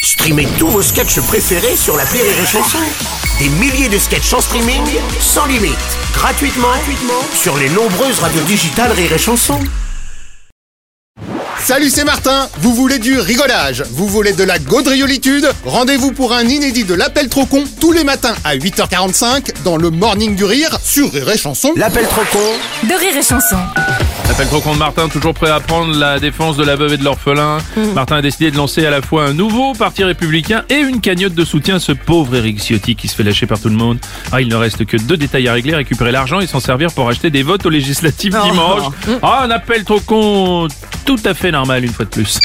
Streamez tous vos sketchs préférés sur l'appli Rire et Chanson. Des milliers de sketchs en streaming, sans limite, gratuitement sur les nombreuses radios digitales Rire et Chanson. Salut, c'est Martin. Vous voulez du rigolage? Vous voulez de la gaudriolitude? Rendez-vous pour un inédit de l'Appel trop con tous les matins à 8h45 dans le Morning du Rire sur Rire et Chanson. L'appel trop con de Rire et Chanson. L'appel trop con de Martin, toujours prêt à prendre la défense de la veuve et de l'orphelin. Martin a décidé de lancer à la fois un nouveau parti républicain et une cagnotte de soutien à ce pauvre Éric Ciotti qui se fait lâcher par tout le monde. Il ne reste que 2 détails à régler, récupérer l'argent et s'en servir pour acheter des votes aux législatives dimanche. Un appel trop con tout à fait normal une fois de plus.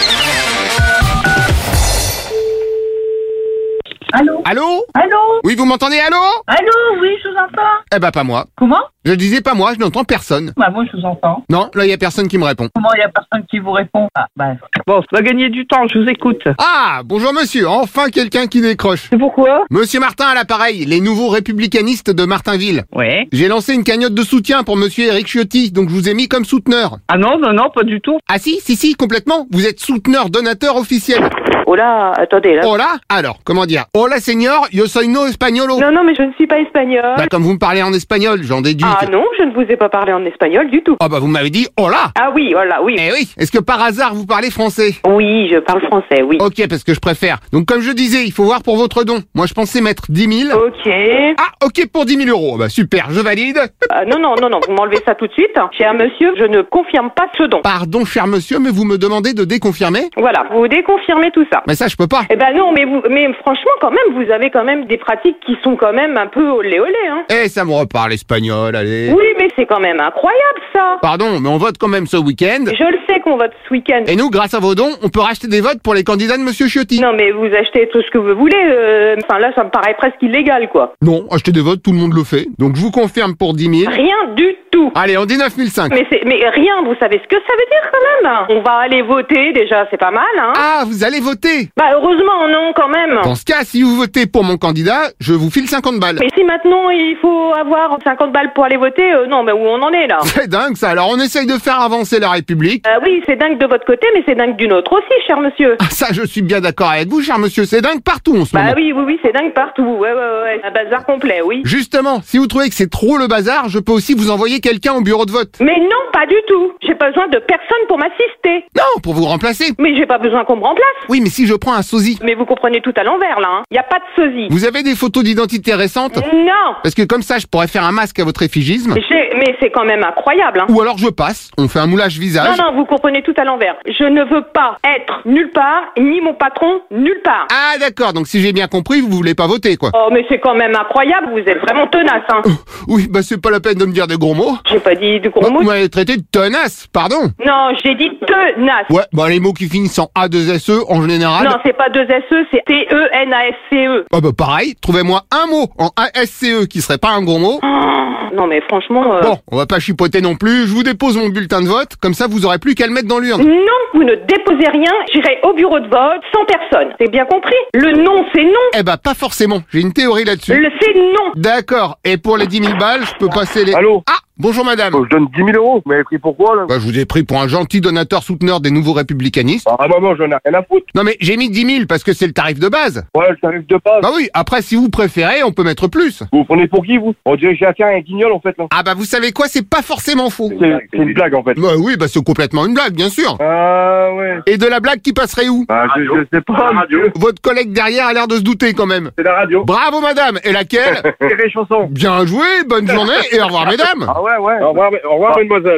Allô? Allô? Allô? Oui, vous m'entendez? Allô? Allô? Oui, je vous entends. Eh ben, pas moi. Comment? Je disais pas moi, je n'entends personne. Bah, moi, je vous entends. Non, là, il y a personne qui me répond. Comment il y a personne qui vous répond? Ah, bah. Bon, ça va gagner du temps, je vous écoute. Ah, bonjour monsieur, enfin quelqu'un qui décroche. C'est pourquoi? Monsieur Martin à l'appareil, les nouveaux républicanistes de Martinville. Ouais. J'ai lancé une cagnotte de soutien pour monsieur Éric Ciotti, donc je vous ai mis comme souteneur. Ah non, pas du tout. Ah si, complètement. Vous êtes souteneur donateur officiel. Oh là, attendez, là. Hola? Alors, comment dire? Hola señor, yo soy no espagnolo. Non, mais je ne suis pas espagnole. Bah, comme vous me parlez en espagnol, j'en déduis. Ah non, je ne vous ai pas parlé en espagnol du tout. Ah bah, vous m'avez dit hola. Ah oui, voilà, oui. Eh oui. Est-ce que par hasard vous parlez français? Oui, je parle français, oui. Ok, parce que je préfère. Donc, comme je disais, il faut voir pour votre don. Moi, je pensais mettre 10 000. Ok. Ah, ok pour 10 000 euros. Bah, super, je valide. Non, vous m'enlevez ça tout de suite. Cher monsieur, je ne confirme pas ce don. Pardon, cher monsieur, mais vous me demandez de déconfirmer? Voilà, vous déconfirmez tout ça. Mais ça, je peux pas. Eh ben non, mais franchement, quand même, vous avez quand même des pratiques qui sont quand même un peu olé, hein. Eh, ça me reparle espagnol, allez. Oui, mais c'est quand même incroyable, ça. Pardon, mais on vote quand même ce week-end. Je le sais qu'on vote ce week-end. Et nous, grâce à vos dons, on peut racheter des votes pour les candidats de monsieur Ciotti. Non, mais vous achetez tout ce que vous voulez. Enfin, là, ça me paraît presque illégal, quoi. Non, acheter des votes, tout le monde le fait. Donc, je vous confirme pour 10 000. Rien du tout. Allez, on dit 9 500. Mais rien, vous savez ce que ça veut dire, quand même. On va aller voter, déjà, c'est pas mal, hein. Ah, vous allez voter? Bah, heureusement, non, quand même. Dans ce cas, si vous votez pour mon candidat, je vous file 50 balles. Mais si maintenant, il faut avoir 50 balles pour aller voter, non, mais où on en est, là? C'est dingue, ça. Alors, on essaye de faire avancer la République. Oui, c'est dingue de votre côté, mais c'est dingue d'une autre aussi, cher monsieur. Ah, ça, je suis bien d'accord avec vous, cher monsieur. C'est dingue partout en ce moment. Bah oui, c'est dingue partout. Ouais. Un bazar complet, oui. Justement, si vous trouvez que c'est trop le bazar, je peux aussi vous envoyer quelqu'un au bureau de vote. Mais non, pas du tout. J'ai pas besoin de personne pour m'assister. Non, pour vous remplacer. Mais j'ai pas besoin qu'on me remplace. Oui, mais si je prends un sosie. Mais vous comprenez tout à l'envers, là, hein. Y a pas de sosie. Vous avez des photos d'identité récentes? Non. Parce que comme ça, je pourrais faire un masque à votre effigisme. Mais c'est quand même incroyable, hein. Ou alors je passe, on fait un moulage visage. Non, vous comprenez tout à l'envers. Je ne veux pas être nulle part, ni mon patron nulle part. Ah d'accord, donc si j'ai bien compris, vous voulez pas voter, quoi. Oh, mais c'est quand même incroyable, vous êtes vraiment tenace, hein. Oui, bah c'est pas la peine de me dire des gros mots. J'ai pas dit de gros mots. Vous m'avez traité de tenace, pardon. Non, j'ai dit tenace. Ouais, bah les mots qui finissent en A2SE en général. Non, c'est pas 2 SE, c'est TENASCE. Ah bah pareil, trouvez-moi un mot en ASCE qui serait pas un gros mot. Non mais franchement... Bon, on va pas chipoter non plus, je vous dépose mon bulletin de vote, comme ça vous aurez plus qu'à le mettre dans l'urne. Non, vous ne déposez rien, j'irai au bureau de vote sans personne. C'est bien compris? Le non, c'est non. Eh bah pas forcément, j'ai une théorie là-dessus. C'est non. D'accord, et pour les 10 000 balles, je peux passer les... Allô? Ah, bonjour madame. Je donne 10 000 euros. Vous m'avez pris pourquoi, là? Bah je vous ai pris pour un gentil donateur souteneur des nouveaux républicanistes. Ah, maman, j'en ai rien à foutre. Non mais j'ai mis 10 000 parce que c'est le tarif de base. Ouais, le tarif de base. Bah oui, après si vous préférez, on peut mettre plus. Vous vous prenez pour qui, vous? On dirait que j'ai affaire à un guignol, en fait, là. Ah bah vous savez quoi, c'est pas forcément faux. C'est une blague, en fait. Bah oui, bah c'est complètement une blague, bien sûr. Ah, ouais. Et de la blague qui passerait où? Bah, je sais pas, radio. Votre collègue derrière a l'air de se douter quand même. C'est la radio. Bravo madame, et laquelle? Rire et Chanson. Bien joué, bonne journée et au revoir mesdames. Ah ouais. Au revoir, mademoiselle.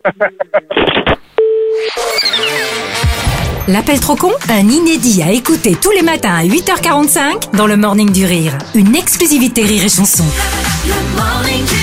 L'appel trop con, un inédit à écouter tous les matins à 8h45 dans le Morning du Rire. Une exclusivité Rire et Chanson. Le Morning du